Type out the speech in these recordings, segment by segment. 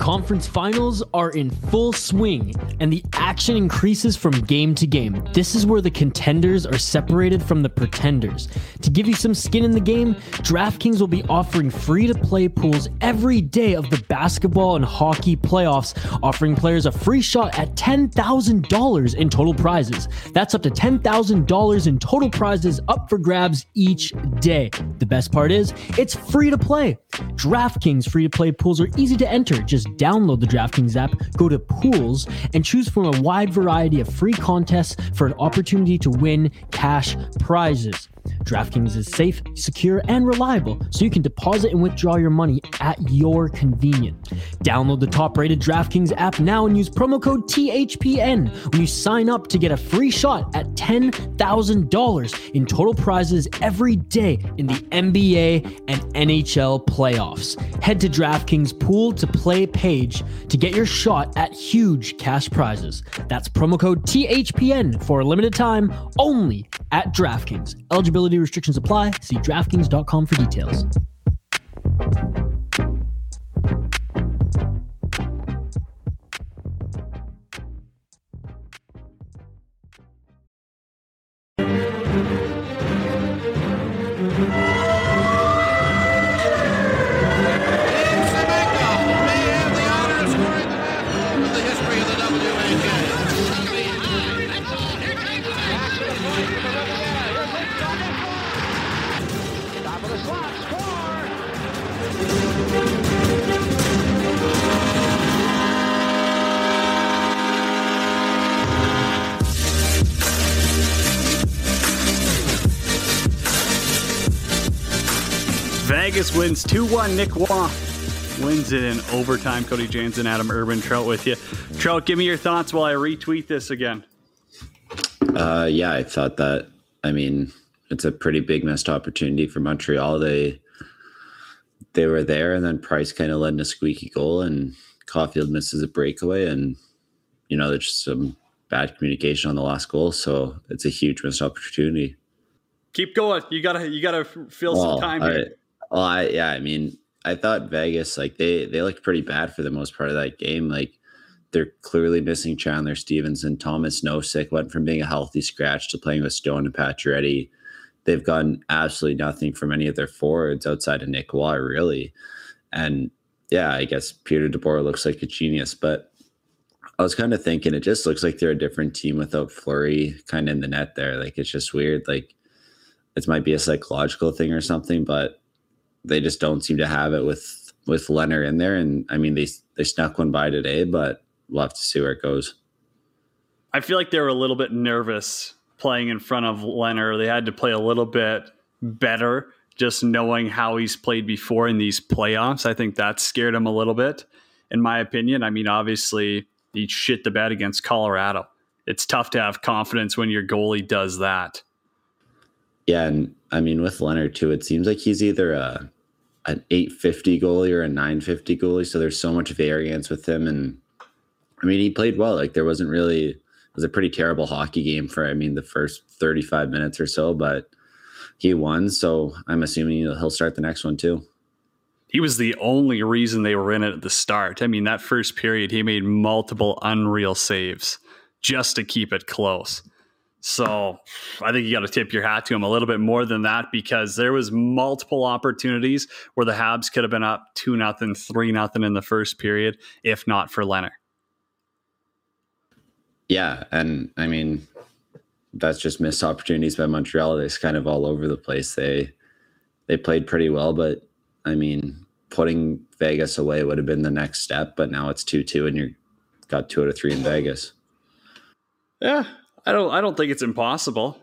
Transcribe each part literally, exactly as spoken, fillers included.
conference finals are in full swing, and the action increases from game to game. This is where the contenders are separated from the pretenders. To give you some skin in the game, DraftKings will be offering free-to-play pools every day of the basketball and hockey playoffs, offering players a free shot at ten thousand dollars in total prizes. That's up to ten thousand dollars in total prizes up for grabs each day. The best part is, it's free to play. DraftKings free-to-play pools are easy to enter. Just download the DraftKings app, go to Pools, and choose from a wide variety of free contests for an opportunity to win cash prizes. DraftKings is safe, secure, and reliable, so you can deposit and withdraw your money at your convenience. Download the top-rated DraftKings app now and use promo code T H P N when you sign up to get a free shot at ten thousand dollars in total prizes every day in the N B A and N H L playoffs. Head to DraftKings Pool to Play page to get your shot at huge cash prizes. That's promo code T H P N for a limited time only at DraftKings. Eligibility restrictions apply. See DraftKings dot com for details. Vegas wins two one. Nick Waugh wins it in overtime. Cody James and Adam Urban. Trout with you. Trout, give me your thoughts while I retweet this again. Uh, yeah, I thought that, I mean, it's a pretty big missed opportunity for Montreal. They they were there, and then Price kind of led in a squeaky goal, and Caulfield misses a breakaway, and, you know, there's just some bad communication on the last goal, so it's a huge missed opportunity. Keep going. You gotta you gotta fill well, some time I, here. Well, I, yeah, I mean, I thought Vegas, like, they, they looked pretty bad for the most part of that game. Like, they're clearly missing Chandler Stevenson. Thomas Nosek went from being a healthy scratch to playing with Stone and Pacioretty. They've gotten absolutely nothing from any of their forwards outside of Nick Waugh, really. And, yeah, I guess Peter DeBoer looks like a genius. But I was kind of thinking it just looks like they're a different team without Fleury kind of in the net there. Like, it's just weird. Like, it might be a psychological thing or something, but they just don't seem to have it with with Leonard in there. And I mean, they they snuck one by today, but we'll have to see where it goes. I feel like they were a little bit nervous playing in front of Leonard. They had to play a little bit better, just knowing how he's played before in these playoffs. I think that scared him a little bit, in my opinion. I mean, obviously, he shit the bed against Colorado. It's tough to have confidence when your goalie does that. Yeah, and I mean, with Leonard, too, it seems like he's either a an eight fifty goalie or a nine fifty goalie, so there's so much variance with him. And I mean, he played well. Like, there wasn't really, it was a pretty terrible hockey game for, I mean, the first thirty-five minutes or so, but he won, so I'm assuming he'll start the next one too. He was the only reason they were in it at the start. I mean, that first period, he made multiple unreal saves just to keep it close. So I think you got to tip your hat to him a little bit more than that, because there was multiple opportunities where the Habs could have been up two nothing, three nothing in the first period, if not for Leonard. Yeah, and I mean, that's just missed opportunities by Montreal. They're kind of all over the place. They they played pretty well, but I mean, putting Vegas away would have been the next step, but now it's two two and you got two out of three in Vegas. Yeah. I don't I don't think it's impossible.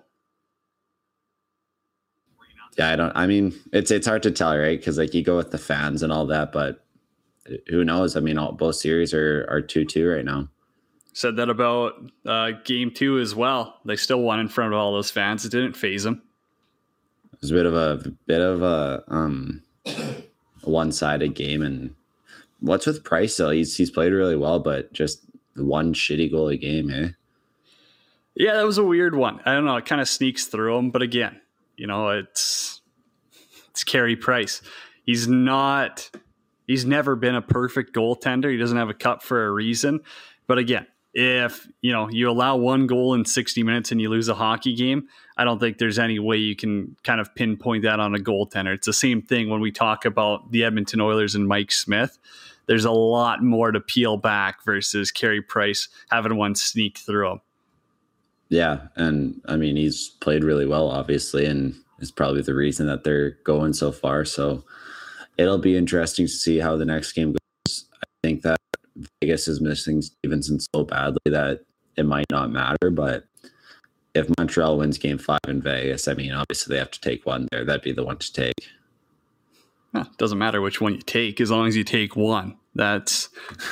Yeah, I don't I mean, it's it's hard to tell, right? Because like you go with the fans and all that, but who knows? I mean, all both series are are two two right now. Said that about uh, game two as well. They still won in front of all those fans. It didn't phase them. It was a bit of a bit of a um one-sided game. And what's with Price though? He's he's played really well, but just one shitty goalie game, eh? Yeah, that was a weird one. I don't know. It kind of sneaks through him. But again, you know, it's it's Carey Price. He's not He's never been a perfect goaltender. He doesn't have a cup for a reason. But again, if you know you allow one goal in sixty minutes and you lose a hockey game, I don't think there's any way you can kind of pinpoint that on a goaltender. It's the same thing when we talk about the Edmonton Oilers and Mike Smith. There's a lot more to peel back versus Carey Price having one sneak through him. Yeah, and I mean, he's played really well, obviously, and is probably the reason that they're going so far. So it'll be interesting to see how the next game goes. I think that Vegas is missing Stevenson so badly that it might not matter, but if Montreal wins game five in Vegas, I mean, obviously they have to take one there. That'd be the one to take. Huh, doesn't matter which one you take, as long as you take one. That's,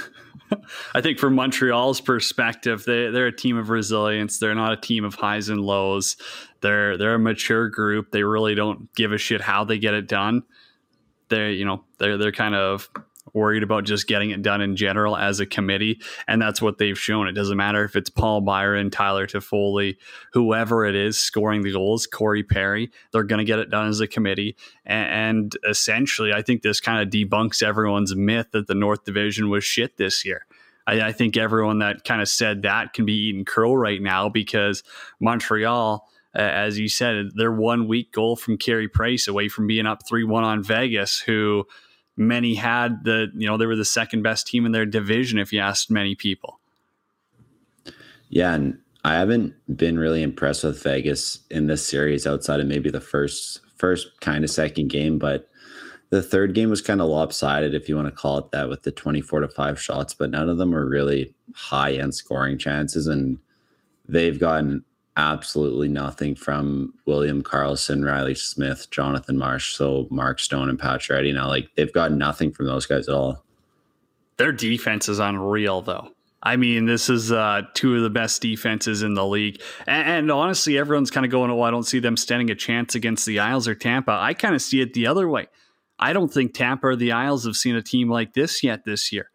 I think from Montreal's perspective, they, they're a team of resilience. They're not a team of highs and lows. They're they're a mature group. They really don't give a shit how they get it done. They're, you know, they're they're kind of worried about just getting it done in general as a committee, and that's what they've shown. It doesn't matter if it's Paul Byron, Tyler Toffoli, whoever it is scoring the goals, Corey Perry, they're going to get it done as a committee. And, and essentially, I think this kind of debunks everyone's myth that the North Division was shit this year. I, I think everyone that kind of said that can be eating crow right now, because Montreal, uh, as you said, they're one weak goal from Carey Price away from being up three one on Vegas, who many had the, you know, they were the second best team in their division, if you asked many people. Yeah, and I haven't been really impressed with Vegas in this series outside of maybe the first, first kind of second game, but the third game was kind of lopsided, if you want to call it that, with the twenty-four to five shots, but none of them are really high end scoring chances, and they've gotten absolutely nothing from William Karlsson, Riley Smith, Jonathan Marsh, so Mark Stone and Pacioretty. Now, like, they've got nothing from those guys at all. Their defense is unreal, though. I mean, this is uh, two of the best defenses in the league. And, and honestly, everyone's kind of going, oh, I don't see them standing a chance against the Isles or Tampa. I kind of see it the other way. I don't think Tampa or the Isles have seen a team like this yet this year,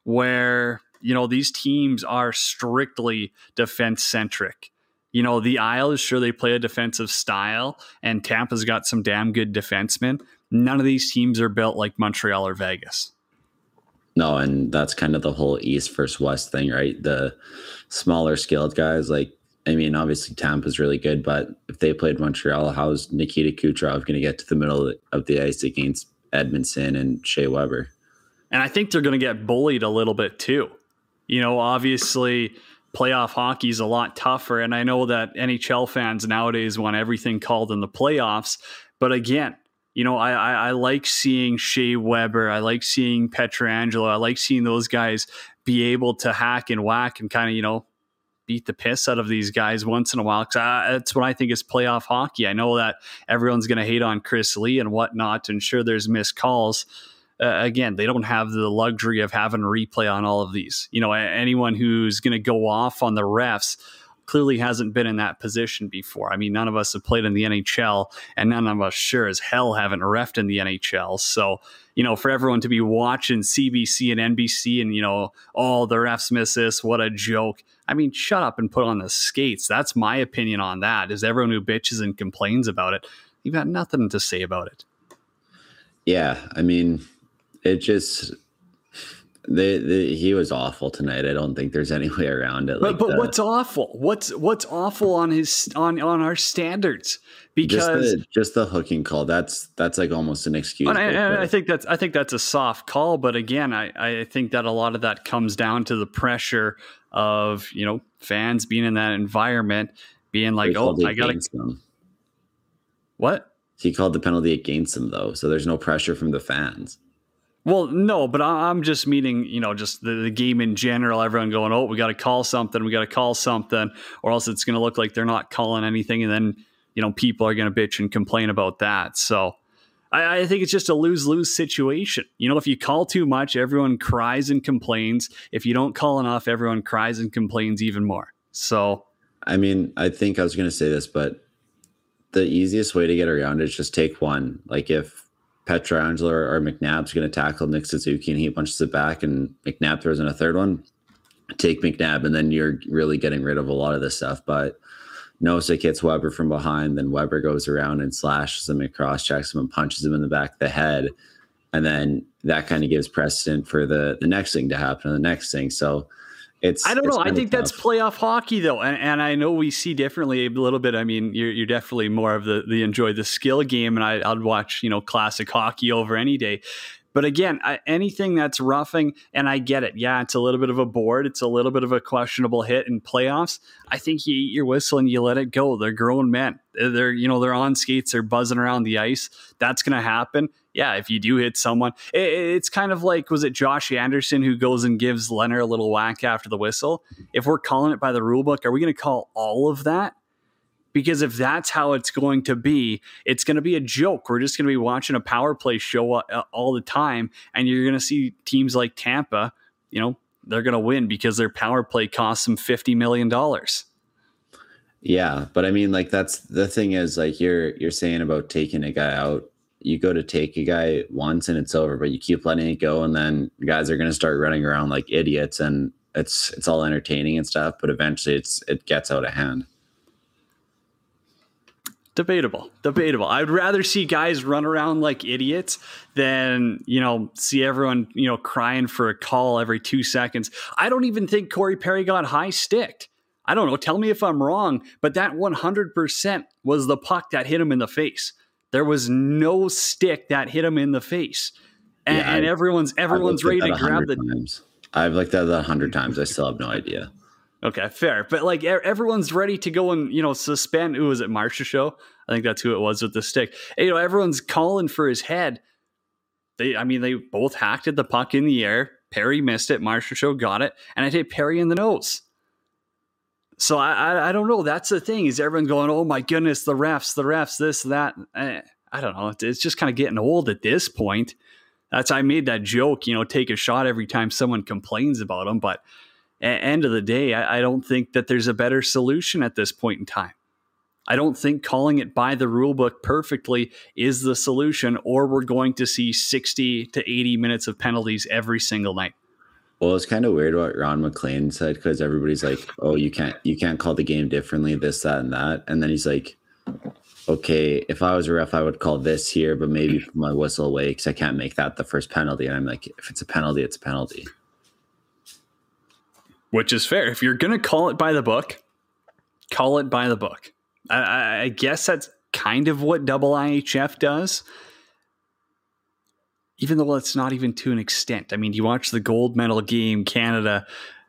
where, you know, these teams are strictly defense-centric. You know, the Isles, sure, they play a defensive style, and Tampa's got some damn good defensemen. None of these teams are built like Montreal or Vegas. No, and that's kind of the whole East versus West thing, right? The smaller skilled guys, like, I mean, obviously Tampa's really good, but if they played Montreal, how's Nikita Kucherov going to get to the middle of the ice against Edmondson and Shea Weber? And I think they're going to get bullied a little bit too. You know, obviously playoff hockey is a lot tougher, and I know that N H L fans nowadays want everything called in the playoffs. But again, you know, I, I, I like seeing Shea Weber, I like seeing Pietrangelo, I like seeing those guys be able to hack and whack and kind of, you know, beat the piss out of these guys once in a while. Because that's what I think is playoff hockey. I know that everyone's going to hate on Chris Lee and whatnot, and sure, there's missed calls. Uh, again, they don't have the luxury of having a replay on all of these. You know, anyone who's going to go off on the refs clearly hasn't been in that position before. I mean, none of us have played in the N H L, and none of us sure as hell haven't refed in the N H L. So, you know, for everyone to be watching C B C and N B C and, you know, oh, the refs miss this, what a joke. I mean, shut up and put on the skates. That's my opinion on that, is everyone who bitches and complains about it, you've got nothing to say about it. Yeah, I mean, it just... The, the, he was awful tonight. I don't think there's any way around it. Like, but but the, what's awful? What's what's awful on his on, on our standards? Because just the, just the hooking call. That's that's like almost an excuse. And I, and I think that's I think that's a soft call. But again, I, I think that a lot of that comes down to the pressure of, you know, fans being in that environment, being like, oh, I gotta. What? He called the penalty against him though, so there's no pressure from the fans. Well, no, but I'm just meaning, you know, just the, the game in general, everyone going, oh, we got to call something, we got to call something, or else it's going to look like they're not calling anything. And then, you know, people are going to bitch and complain about that. So I, I think it's just a lose-lose situation. You know, if you call too much, everyone cries and complains. If you don't call enough, everyone cries and complains even more. So, I mean, I think I was going to say this, but the easiest way to get around it is just take one. Like if Pietrangelo or, or McNabb's going to tackle Nick Suzuki and he punches it back and McNabb throws in a third one, take McNabb, and then you're really getting rid of a lot of this stuff. But Nosek hits Weber from behind, then Weber goes around and slashes him and cross checks him and punches him in the back of the head. and then that kind of gives precedent for the the next thing to happen and the next thing. So it's I don't it's know. I think tough. that's playoff hockey, though, and and I know we see differently a little bit. I mean, you're you're definitely more of the the enjoy the skill game, and I, I'd watch you know classic hockey over any day. But again, I, anything that's roughing, and I get it. Yeah, it's a little bit of a board. It's a little bit of a questionable hit in playoffs. I think you eat your whistle and you let it go. They're grown men. They're, you know, they're on skates. They're buzzing around the ice. That's going to happen. Yeah, if you do hit someone, it, it's kind of like, was it Josh Anderson who goes and gives Leonard a little whack after the whistle? If we're calling it by the rule book, are we going to call all of that? Because if that's how it's going to be, it's going to be a joke. We're just going to be watching a power play show all the time. And you're going to see teams like Tampa, you know, they're going to win because their power play costs them fifty million dollars. Yeah. But I mean, like, that's the thing is, like, you're, you're saying about taking a guy out. You go to take a guy once and it's over, but you keep letting it go. And then guys are going to start running around like idiots, and it's, it's all entertaining and stuff. But eventually it's, it gets out of hand. Debatable, debatable. I'd rather see guys run around like idiots than, you know, see everyone, you know, crying for a call every two seconds. I don't even think Corey Perry got high sticked. I don't know. Tell me if I'm wrong, but that one hundred percent was the puck that hit him in the face. There was no stick that hit him in the face. And, yeah, and everyone's everyone's ready to grab the... Times. I've looked at that a hundred times. I still have no idea. Okay, fair. But like everyone's ready to go and, you know, suspend. Who was it? Marcia Show? I think that's who it was with the stick. And, you know, everyone's calling for his head. They, I mean, they both hacked at the puck in the air. Perry missed it. Marcia Show got it. And I hit Perry in the nose. So I, I, I don't know. That's the thing is everyone's going, oh my goodness, the refs, the refs, this, that. Eh, I don't know. It's just kind of getting old at this point. That's, I made that joke, you know, take a shot every time someone complains about them. But end of the day, I, I don't think that there's a better solution at this point in time. I don't think calling it by the rule book perfectly is the solution, or we're going to see sixty to eighty minutes of penalties every single night. Well, it's kind of weird what Ron McLean said, because everybody's like, oh, you can't you can't call the game differently, this, that, and that. And then he's like, okay, if I was a ref, I would call this here, but maybe put my whistle away because I can't make that the first penalty. And I'm like, if it's a penalty, it's a penalty. Which is fair. If you're going to call it by the book, call it by the book. I, I guess that's kind of what double I H F does, even though it's not even to an extent. I mean, you watch the gold medal game, Canada,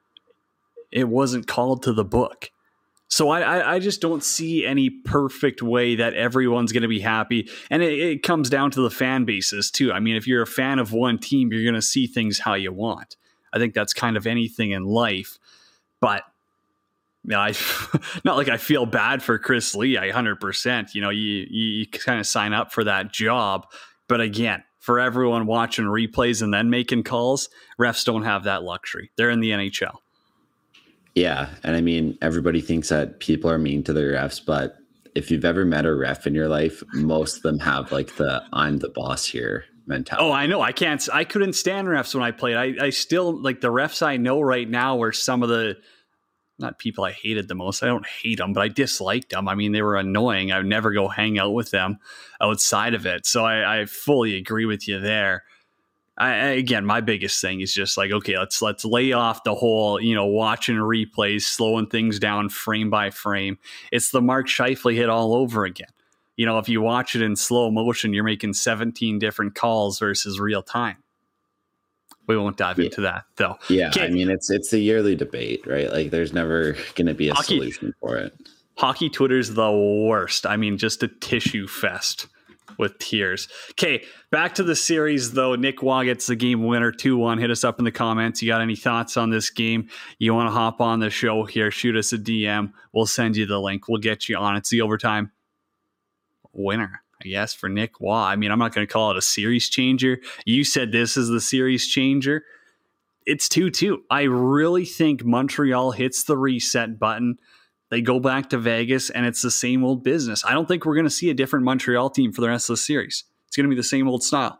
it wasn't called to the book. So I, I, I just don't see any perfect way that everyone's going to be happy. And it, it comes down to the fan bases too. I mean, if you're a fan of one team, you're going to see things how you want. I think that's kind of anything in life. But yeah, I not like I feel bad for Chris Lee. I one hundred percent. You know, you, you you kind of sign up for that job. But again, for everyone watching replays and then making calls, refs don't have that luxury. They're in the N H L. Yeah, and I mean, everybody thinks that people are mean to their refs, but if you've ever met a ref in your life, most of them have like the "I'm the boss here" mentality. Oh, I know. I can't. I couldn't stand refs when I played. I, I still like the refs I know right now were some of the. Not people I hated the most. I don't hate them, but I disliked them. I mean, they were annoying. I would never go hang out with them outside of it. So I, I fully agree with you there. I, again, my biggest thing is just like, okay, let's let's lay off the whole, you know, watching replays, slowing things down frame by frame. It's the Mark Scheifele hit all over again. You know, if you watch it in slow motion, you're making seventeen different calls versus real time. We won't dive yeah. into that, though. Yeah, okay. I mean, it's it's a yearly debate, right? Like, there's never going to be a Hockey, solution for it. Hockey Twitter's the worst. I mean, just a tissue fest with tears. Okay, back to the series, though. Nick Waugh gets the game winner, two one. Hit us up in the comments. You got any thoughts on this game? You want to hop on the show here, shoot us a D M. We'll send you the link. We'll get you on. It's the overtime winner, I guess, for Nick Waugh. I mean, I'm not going to call it a series changer. You said this is the series changer. It's two two. I really think Montreal hits the reset button. They go back to Vegas, and it's the same old business. I don't think we're going to see a different Montreal team for the rest of the series. It's going to be the same old style.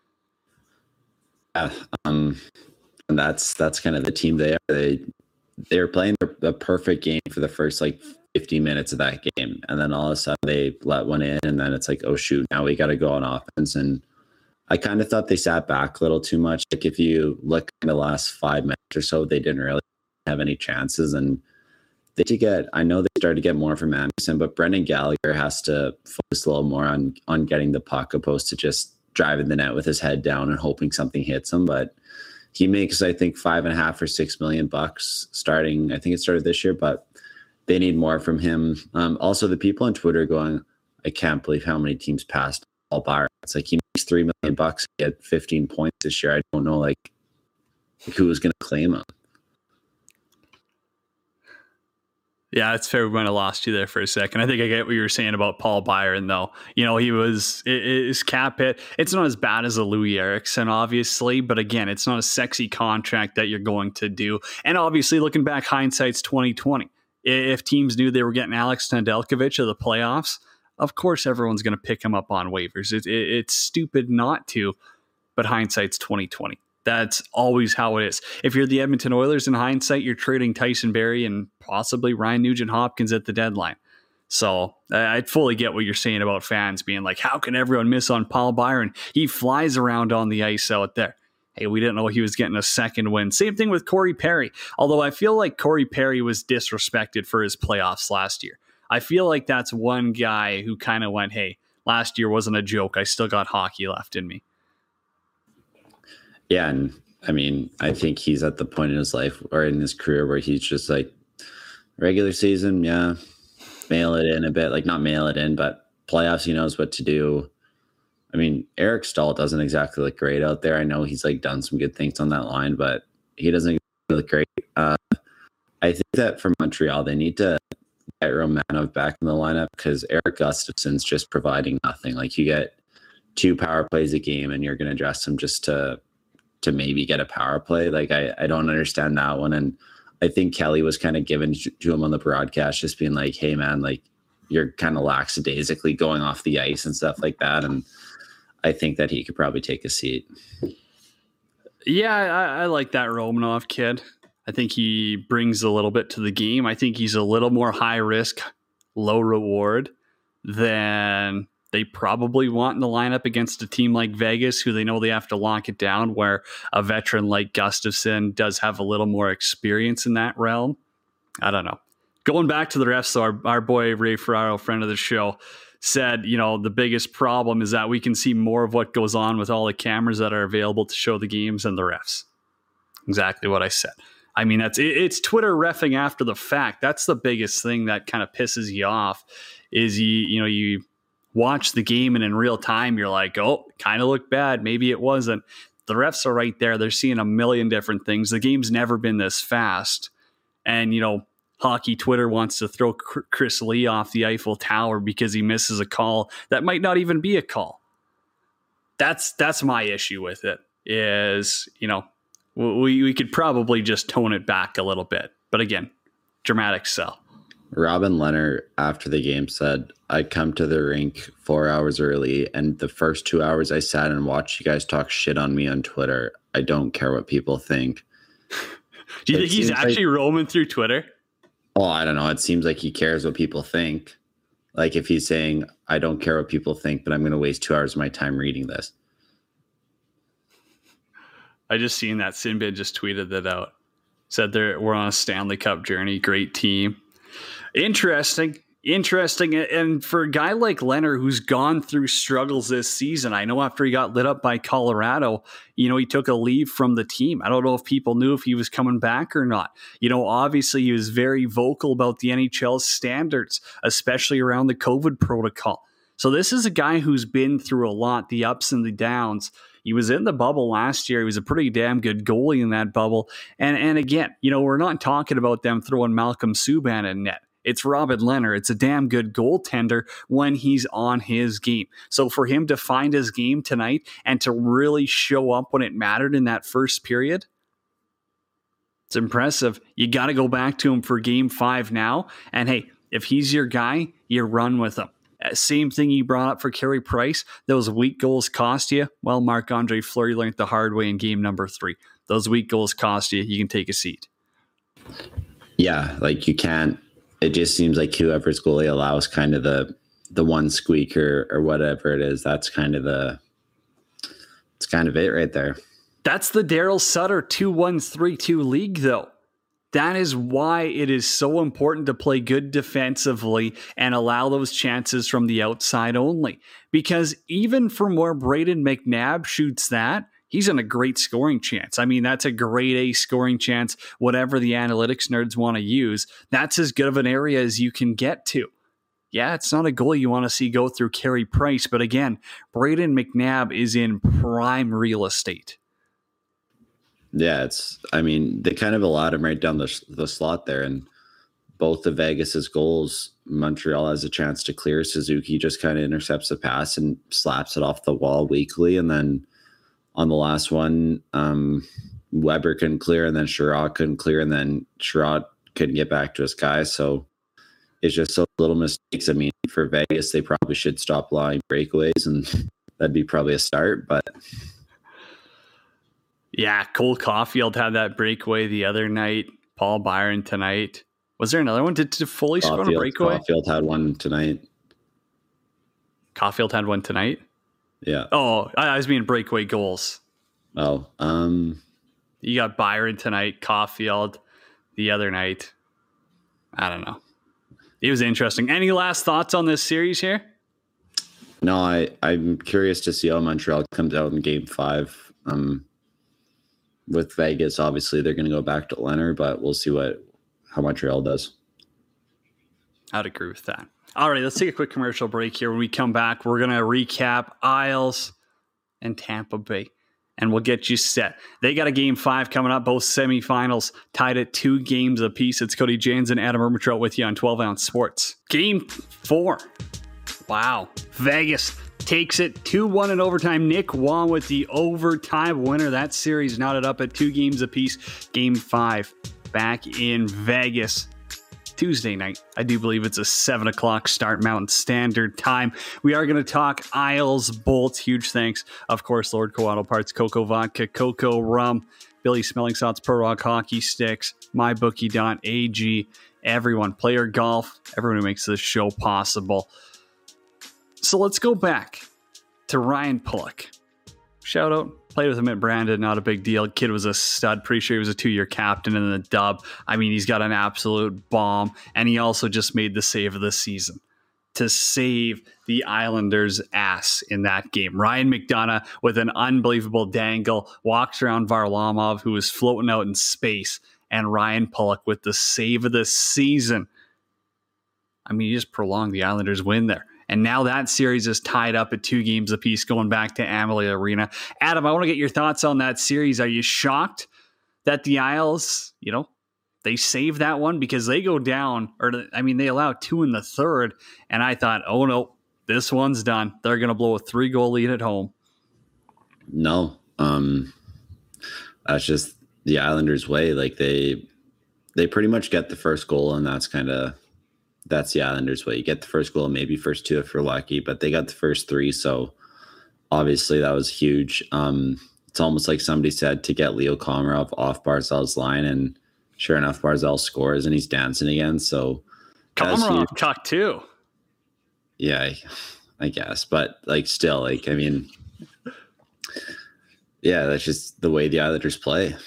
Yeah, um, and that's that's kind of the team they are. They they were playing the perfect game for the first like fifty minutes of that game, and then all of a sudden they let one in, and then it's like, oh shoot, now we got to go on offense and I kind of thought they sat back a little too much. Like if you look in the last five minutes or so, they didn't really have any chances. And they did get, I know they started to get more from Anderson, but Brendan Gallagher has to focus a little more on on getting the puck opposed to just driving the net with his head down and hoping something hits him. But he makes, I think, five and a half or six million bucks starting. I think it started this year, but they need more from him. Um, also, the people on Twitter going, I can't believe how many teams passed Paul Byron. It's like he makes three million bucks, he had fifteen points this year. I don't know, like, who was going to claim him. Yeah, it's fair. We might have lost you there for a second. I think I get what you were saying about Paul Byron, though. You know, he was his cap hit. It's not as bad as a Louis Eriksson, obviously, but again, it's not a sexy contract that you're going to do. And obviously, looking back, hindsight's twenty twenty. If teams knew they were getting Alex Nedeljkovic to the playoffs, of course everyone's going to pick him up on waivers. It, it, it's stupid not to, but hindsight's twenty twenty. That's always how it is. If you're the Edmonton Oilers, in hindsight, you're trading Tyson Barrie and possibly Ryan Nugent-Hopkins at the deadline. So I fully get what you're saying about fans being like, how can everyone miss on Paul Byron? He flies around on the ice out there. Hey, we didn't know he was getting a second win. Same thing with Corey Perry. Although I feel like Corey Perry was disrespected for his playoffs last year. I feel like that's one guy who kind of went, hey, last year wasn't a joke. I still got hockey left in me. Yeah, and I mean, I think he's at the point in his life or in his career where he's just like, regular season, yeah, mail it in a bit. Like, not mail it in, but playoffs, he knows what to do. I mean, Eric Staal doesn't exactly look great out there. I know he's like done some good things on that line, but he doesn't look great. Uh, I think that for Montreal, they need to get Romanov back in the lineup because Eric Gustafsson's just providing nothing. Like, you get two power plays a game and you're going to dress him just to to maybe get a power play. Like, I, I don't understand that one. And I think Kelly was kind of given to him on the broadcast, just being like, hey man, like, you're kind of lackadaisically going off the ice and stuff like that. And I think that he could probably take a seat. Yeah, I, I like that Romanov kid. I think he brings a little bit to the game. I think he's a little more high risk, low reward than they probably want in the lineup against a team like Vegas, who they know they have to lock it down, where a veteran like Gustafsson does have a little more experience in that realm. I don't know. Going back to the refs, so our, our boy Ray Ferraro, friend of the show, said, you know, the biggest problem is that we can see more of what goes on with all the cameras that are available to show the games and the refs. Exactly what I said. I mean, that's it, it's Twitter reffing after the fact. That's the biggest thing that kind of pisses you off is you, you know, you watch the game and in real time, you're like, oh, kind of looked bad. Maybe it wasn't. The refs are right there. They're seeing a million different things. The game's never been this fast. And, you know, Hockey Twitter wants to throw Chris Lee off the Eiffel Tower because he misses a call that might not even be a call. That's that's my issue with it is, you know, we, we could probably just tone it back a little bit. But again, dramatic sell. Robin Lehner, after the game, said, I come to the rink four hours early, and the first two hours I sat and watched you guys talk shit on me on Twitter. I don't care what people think. Do you it think he's actually like, roaming through Twitter? Oh, I don't know. It seems like he cares what people think. Like if he's saying, I don't care what people think, but I'm going to waste two hours of my time reading this. I just seen that Sinbin just tweeted that out. Said they're, we're on a Stanley Cup journey. Great team. Interesting. Interesting. And for a guy like Lehner, who's gone through struggles this season, I know after he got lit up by Colorado, you know, he took a leave from the team. I don't know if people knew if he was coming back or not. You know, obviously he was very vocal about the N H L standards, especially around the COVID protocol. So this is a guy who's been through a lot, the ups and the downs. He was in the bubble last year. He was a pretty damn good goalie in that bubble. And, and again, you know, we're not talking about them throwing Malcolm Subban in net. It's Robin Lehner. It's a damn good goaltender when he's on his game. So for him to find his game tonight and to really show up when it mattered in that first period, it's impressive. You got to go back to him for game five now. And hey, if he's your guy, you run with him. Same thing you brought up for Carey Price. Those weak goals cost you. Well, Marc-Andre Fleury learned the hard way in game number three. Those weak goals cost you. You can take a seat. Yeah, like you can't. It just seems like whoever's goalie allows kind of the the one squeaker or whatever it is. That's kind of the It's kind of it right there. That's the Daryl Sutter two one three two league, though. That is why it is so important to play good defensively and allow those chances from the outside only. Because even from where Brayden McNabb shoots that, he's in a great scoring chance. I mean, that's a grade A scoring chance, whatever the analytics nerds want to use. That's as good of an area as you can get to. Yeah, it's not a goal you want to see go through Carey Price, but again, Brayden McNabb is in prime real estate. Yeah, it's, I mean, they kind of allowed him right down the, the slot there, and both of Vegas's goals, Montreal has a chance to clear. Suzuki just kind of intercepts the pass and slaps it off the wall weakly, and then on the last one, um, Weber couldn't clear, and then Sherratt couldn't clear, and then Sherratt couldn't get back to his guy, so it's just so little mistakes. I mean, for Vegas, they probably should stop allowing breakaways, and that'd be probably a start. But yeah, Cole Caulfield had that breakaway the other night. Paul Byron tonight. Was there another one? Did, did Foley score on a breakaway? Caulfield had one tonight. Caulfield had one tonight? Yeah. Oh, I, I was meaning breakaway goals. Oh, um, you got Byron tonight, Caulfield the other night. I don't know. It was interesting. Any last thoughts on this series here? No, I, I'm curious to see how Montreal comes out in game five. Um, with Vegas, obviously, they're going to go back to Leonard, but we'll see what how Montreal does. I'd agree with that. All right, let's take a quick commercial break here. When we come back, we're going to recap Isles and Tampa Bay, and we'll get you set. They got a game five coming up, both semifinals tied at two games apiece. It's Cody Janes and Adam Ermitrout with you on twelve ounce Sports. Game four. Wow. Vegas takes it two one in overtime. Nick Wong with the overtime winner. That series knotted up at two games apiece. Game five back in Vegas Tuesday night. I do believe it's a seven o'clock start Mountain Standard Time. We are going to talk Isles Bolts. Huge thanks, of course, Lord Coatl Parts, Coco Vodka, Coco Rum, Billy Smelling Salts, Pro Rock Hockey Sticks, my bookie dot a g, everyone, Player Golf, everyone who makes this show possible. So let's go back to Ryan Pulock. Shout out. Played with him at Brandon, not a big deal. Kid was a stud. Pretty sure he was a two-year captain in the dub. I mean, he's got an absolute bomb. And he also just made the save of the season to save the Islanders' ass in that game. Ryan McDonough with an unbelievable dangle walks around Varlamov, who was floating out in space, and Ryan Pulock with the save of the season. I mean, he just prolonged the Islanders' win there. And now that series is tied up at two games apiece going back to Amalie Arena. Adam, I want to get your thoughts on that series. Are you shocked that the Isles, you know, they save that one? Because they go down, or I mean, they allow two in the third. And I thought, oh no, this one's done. They're going to blow a three goal lead at home. No, um, that's just the Islanders' way. Like they, they pretty much get the first goal, and that's kind of, that's the Islanders' way. You get the first goal, maybe first two if you're lucky, but they got the first three. So obviously that was huge. Um, it's almost like somebody said to get Leo Komarov off Barzal's line, and sure enough, Barzal scores and he's dancing again. So Komarov talk too. Yeah, I, I guess, but like still, like I mean, yeah, that's just the way the Islanders play.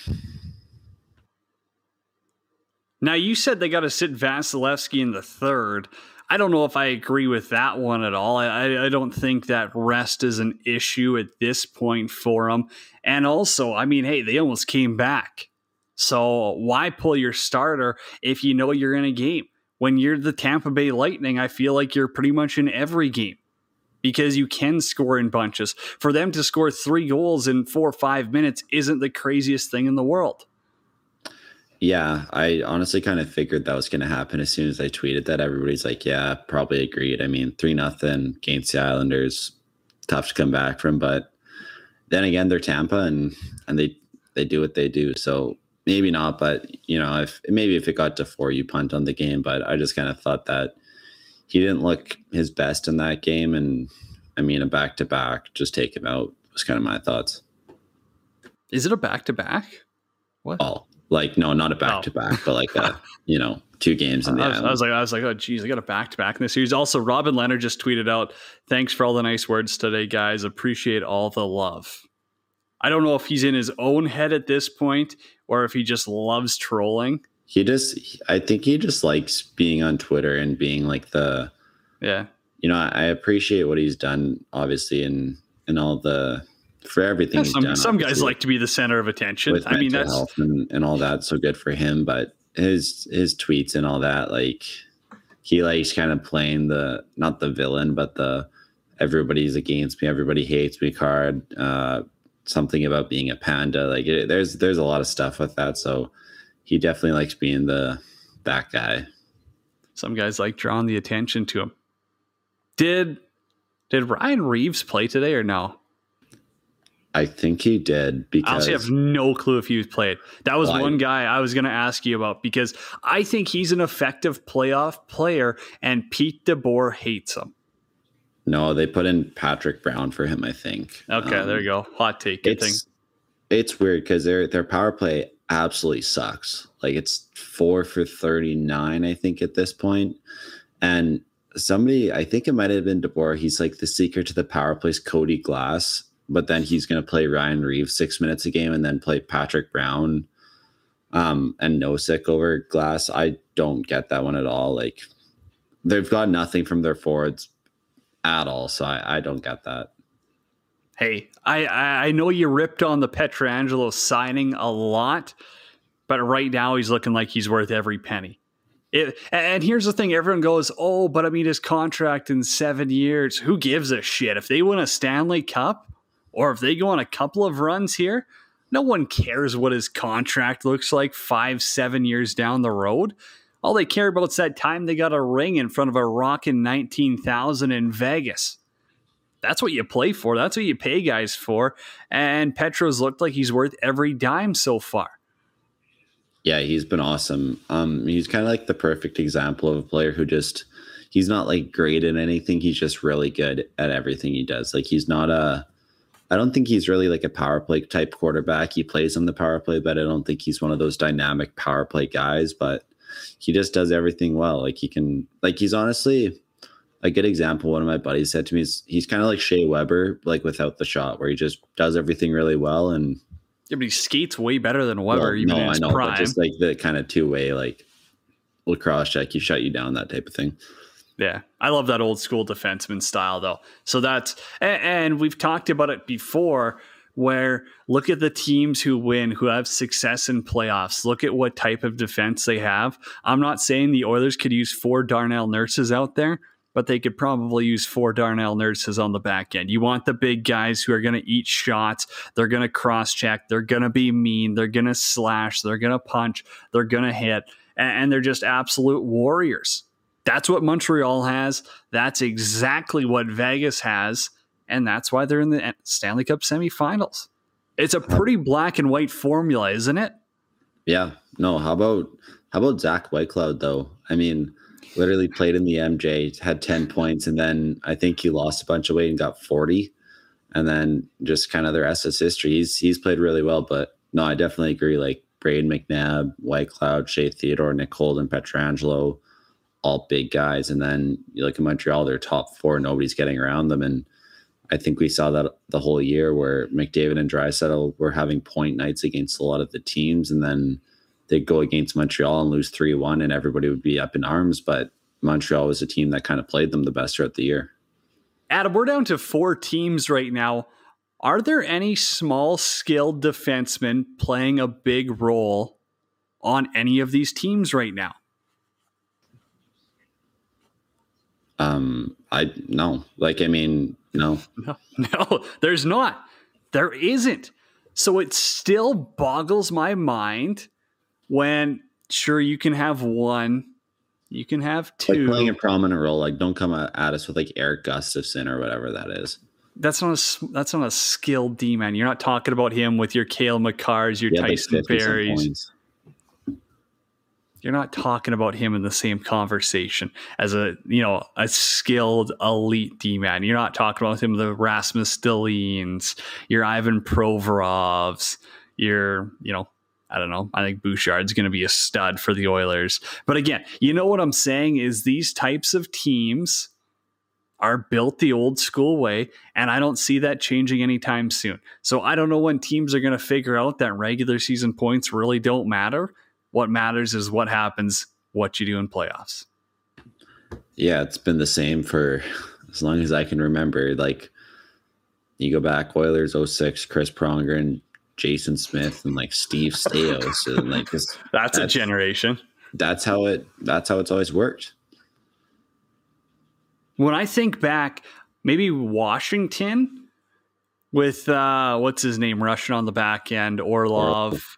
Now, you said they got to sit Vasilevsky in the third. I don't know if I agree with that one at all. I, I don't think that rest is an issue at this point for them. And also, I mean, hey, they almost came back. So why pull your starter if you know you're in a game? When you're the Tampa Bay Lightning, I feel like you're pretty much in every game because you can score in bunches. For them to score three goals in four or five minutes isn't the craziest thing in the world. Yeah, I honestly kind of figured that was going to happen as soon as I tweeted that. Everybody's like, yeah, probably agreed. I mean, three nothing against the Islanders, tough to come back from. But then again, they're Tampa, and and they they do what they do. So maybe not, but you know, if maybe if it got to four, you punt on the game. But I just kind of thought that he didn't look his best in that game, and I mean, a back to back, just take him out was kind of my thoughts. Is it a back to back? What? Oh. Like, no, not a back-to-back, oh. but like, a, you know, two games in the I was, I was like, I was like, oh, geez, I got a back-to-back in this series. Also, Robin Leonard just tweeted out, thanks for all the nice words today, guys. Appreciate all the love. I don't know if he's in his own head at this point or if he just loves trolling. He just, I think he just likes being on Twitter and being like the, yeah. You know, I appreciate what he's done, obviously, and and all the for everything yeah, he's some, done. Some guys like to be the center of attention. With I mean, that's health and, and all that. So good for him. But his his tweets and all that, like he likes kind of playing the not the villain, but the everybody's against me, everybody hates me card. Uh, something about being a panda. Like it, there's there's a lot of stuff with that. So he definitely likes being the that guy. Some guys like drawing the attention to him. Did did Ryan Reeves play today or no? I think he did because I honestly have no clue if he was played. That was well, one I, guy I was going to ask you about because I think he's an effective playoff player and Pete DeBoer hates him. No, they put in Patrick Brown for him, I think. Okay, um, there you go. Hot take. Good it's, thing. It's weird because their their power play absolutely sucks. Like it's four for thirty-nine, I think, at this point. And somebody, I think it might have been DeBoer. He's like the secret to the power play is Cody Glass, but then he's going to play Ryan Reeves six minutes a game and then play Patrick Brown um, and Nosek over Glass. I don't get that one at all. Like they've got nothing from their forwards at all, so I, I don't get that. Hey, I, I know you ripped on the Pietrangelo signing a lot, but right now he's looking like he's worth every penny. It, and here's the thing, everyone goes, oh, but I mean his contract in seven years. Who gives a shit? If they win a Stanley Cup or if they go on a couple of runs here, no one cares what his contract looks like five, seven years down the road. All they care about is that time they got a ring in front of a rockin' nineteen thousand in Vegas. That's what you play for. That's what you pay guys for. And Petro's looked like he's worth every dime so far. Yeah, he's been awesome. Um, he's kind of like the perfect example of a player who just, he's not like great at anything. He's just really good at everything he does. Like he's not a, I don't think he's really like a power play type quarterback. He plays on the power play, but I don't think he's one of those dynamic power play guys, but he just does everything well. Like he can, like he's honestly a good example. One of my buddies said to me, is he's kind of like Shea Weber, like without the shot, where he just does everything really well. And yeah, but he skates way better than Weber. well, even no, in his I know, prime. but just like the kind of two way, like lacrosse check, you shut you down, that type of thing. Yeah, I love that old school defenseman style, though. So that's, and, and we've talked about it before, where look at the teams who win, who have success in playoffs. Look at what type of defense they have. I'm not saying the Oilers could use four Darnell Nurses out there, but they could probably use four Darnell Nurses on the back end. You want the big guys who are going to eat shots. They're going to cross-check. They're going to be mean. They're going to slash. They're going to punch. They're going to hit. And, and they're just absolute warriors. That's what Montreal has. That's exactly what Vegas has. And that's why they're in the Stanley Cup semifinals. It's a pretty black and white formula, isn't it? Yeah. No, how about how about Zach Whitecloud, though? I mean, literally played in the M J, had ten points, and then I think he lost a bunch of weight and got forty. And then just kind of the rest is history. He's he's played really well, but no, I definitely agree. Like Braden McNabb, Whitecloud, Shea Theodore, Nick Holden, Pietrangelo, all big guys. And then you look at Montreal, their top four, nobody's getting around them. And I think we saw that the whole year where McDavid and Draisaitl were having point nights against a lot of the teams, and then they'd go against Montreal and lose three one, and everybody would be up in arms. But Montreal was a team that kind of played them the best throughout the year. Adam, we're down to four teams right now. Are there any small skilled defensemen playing a big role on any of these teams right now? Um, I no, like, I mean, no, no, no, there's not, there isn't. So it still boggles my mind when sure you can have one, you can have two. Like playing a prominent role. Like don't come at us with like Eric Gustafson or whatever that is. That's not a, that's not a skilled D-man. You're not talking about him with your Cale Makars, your yeah, Tyson Berries. You're not talking about him in the same conversation as a, you know, a skilled elite D-man. You're not talking about him, the Rasmus Dahlins, your Ivan Provorovs, your, you know, I don't know. I think Bouchard's going to be a stud for the Oilers. But again, you know what I'm saying is these types of teams are built the old school way, and I don't see that changing anytime soon. So I don't know when teams are going to figure out that regular season points really don't matter. What matters is what happens, what you do in playoffs. Yeah, it's been the same for as long as I can remember. Like, you go back, Oilers oh six, Chris Pronger and Jason Smith and like Steve Stais, and like this, that's, that's a generation. That's how it. That's how it's always worked. When I think back, maybe Washington with uh, what's his name rushing on the back end, Orlov.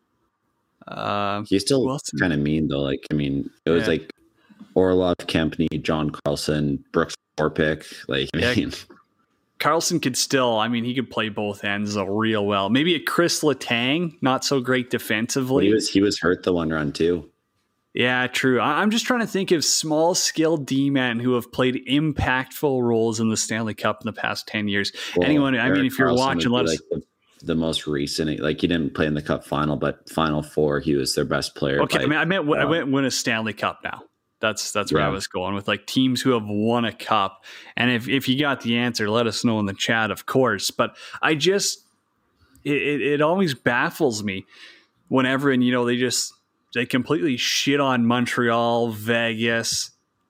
Uh, He's still kind of mean though. Like, I mean, it was yeah. like Orlov, Kempney, John Carlson, Brooks Orpik. Like, I yeah. mean, Carlson could still. I mean, he could play both ends though, real well. Maybe a Chris Letang, not so great defensively. He was he was hurt the one run too. Yeah, true. I'm just trying to think of small scale D-men who have played impactful roles in the Stanley Cup in the past ten years. Well, Anyone, I mean, if you're Carlson watching, let us. Like the, the most recent, like he didn't play in the Cup final, but Final Four, he was their best player. Okay, by, I mean, I meant uh, I meant win a Stanley Cup now. That's that's where yeah. I was going with like teams who have won a cup. And if if you got the answer, let us know in the chat, of course. But I just it it, it always baffles me whenever, and you know, they just. They completely shit on Montreal, Vegas,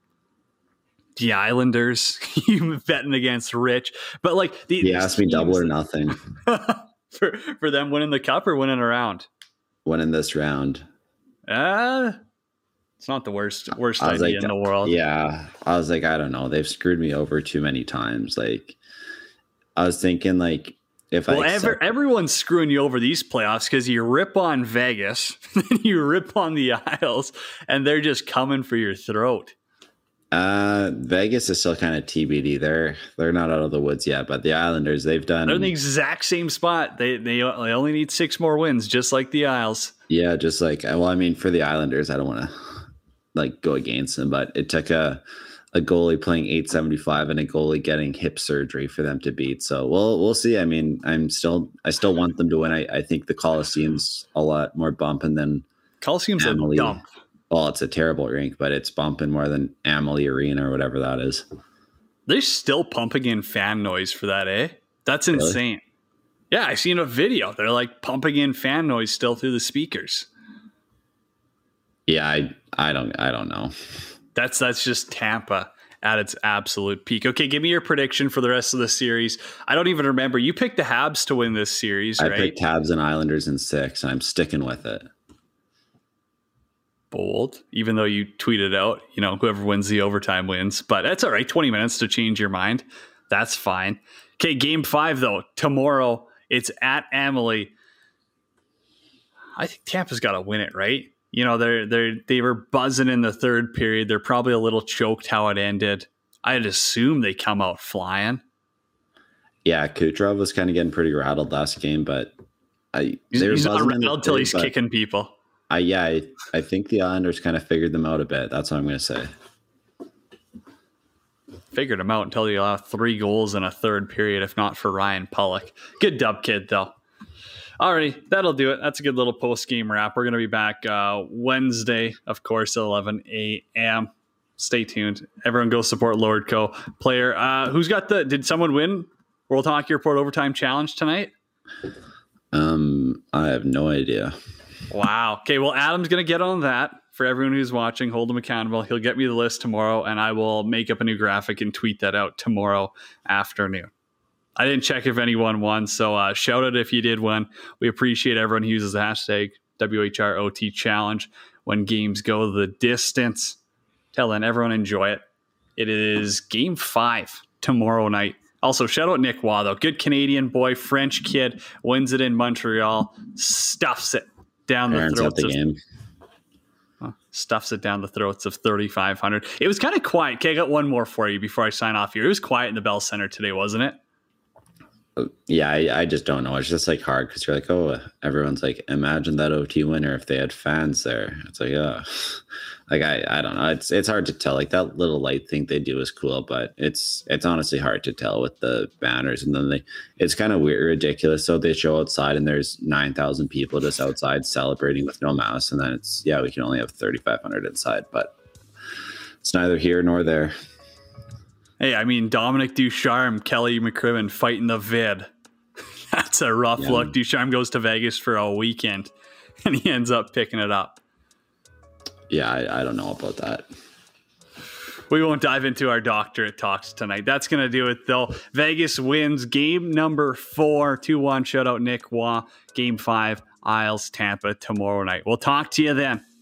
the Islanders. You betting against Rich, but like the, he asked me double or nothing for for them winning the cup or winning a round. Winning this round, uh it's not the worst worst idea like, in the world. Yeah, I was like, I don't know. They've screwed me over too many times. Like, I was thinking, like. If well, I accept- ever, everyone's screwing you over these playoffs because you rip on Vegas, then you rip on the Isles, and they're just coming for your throat. Uh, Vegas is still kind of T B D. They're they're not out of the woods yet, but the Islanders, they've done. They're in the exact same spot. They they, they only need six more wins, just like the Isles. Yeah, just like well, I mean, for the Islanders, I don't want to like go against them, but it took a. a goalie playing eight seventy-five and a goalie getting hip surgery for them to beat. So we'll we'll see. I mean, I'm still I still want them to win. I, I think the Coliseum's a lot more bumping than Coliseum's Amalie. A dump. Well, it's a terrible rink, but it's bumping more than Amalie Arena or whatever that is. They're still pumping in fan noise for that, eh? That's insane. Really? Yeah, I seen a video. They're like pumping in fan noise still through the speakers. Yeah, I I don't I don't know. That's that's just Tampa at its absolute peak. Okay, give me your prediction for the rest of the series. I don't even remember. You picked the Habs to win this series, I right? picked Habs and Islanders in six, and I'm sticking with it. Bold, even though you tweeted out, you know, whoever wins the overtime wins. But that's all right. twenty minutes to change your mind. That's fine. Okay, game five, though. Tomorrow, it's at Amalie. I think Tampa's got to win it, right? You know, they're they they were buzzing in the third period. They're probably a little choked how it ended. I'd assume they come out flying. Yeah, Kucherov was kind of getting pretty rattled last game, but I he's, he's not rattled until he's kicking people. I yeah, I, I think the Islanders kind of figured them out a bit. That's what I'm going to say. Figured them out until you allow three goals in a third period, if not for Ryan Pulock. Good dub, kid, though. Alrighty, that'll do it. That's a good little post-game wrap. We're going to be back uh, Wednesday, of course, at eleven a.m. Stay tuned. Everyone go support Lordco. Player, uh, who's got the... Did someone win World Hockey Report Overtime Challenge tonight? Um, I have no idea. Wow. Okay, well, Adam's going to get on that. For everyone who's watching, hold him accountable. He'll get me the list tomorrow, and I will make up a new graphic and tweet that out tomorrow afternoon. I didn't check if anyone won, so uh, shout out if you did win. We appreciate everyone who uses the hashtag W H R O T Challenge when games go the distance. Till then, everyone enjoy it. It is game five tomorrow night. Also, shout out Nick Waugh, though. Good Canadian boy, French kid, wins it in Montreal, stuffs it down the Aaron's throats at the of... game. Stuffs it down the throats of thirty-five hundred. It was kind of quiet. Okay, I got one more for you before I sign off here. It was quiet in the Bell Center today, wasn't it? Yeah, I, I just don't know. It's just like hard because you're like, oh, everyone's like, imagine that O T winner if they had fans there. It's like, oh, like I, I don't know. It's it's hard to tell. Like that little light thing they do is cool, but it's it's honestly hard to tell with the banners. And then they, it's kind of weird, ridiculous. So they show outside and there's nine thousand people just outside celebrating with no mouse, and then it's yeah, we can only have thirty-five hundred inside, but it's neither here nor there. Hey, I mean, Dominic Ducharme, Kelly McCrimmon fighting the vid. That's a rough yeah. look. Ducharme goes to Vegas for a weekend, and he ends up picking it up. Yeah, I, I don't know about that. We won't dive into our doctorate talks tonight. That's going to do it, though. Vegas wins game number four, two one. Shout out Nick Waugh. Game five, Isles, Tampa tomorrow night. We'll talk to you then.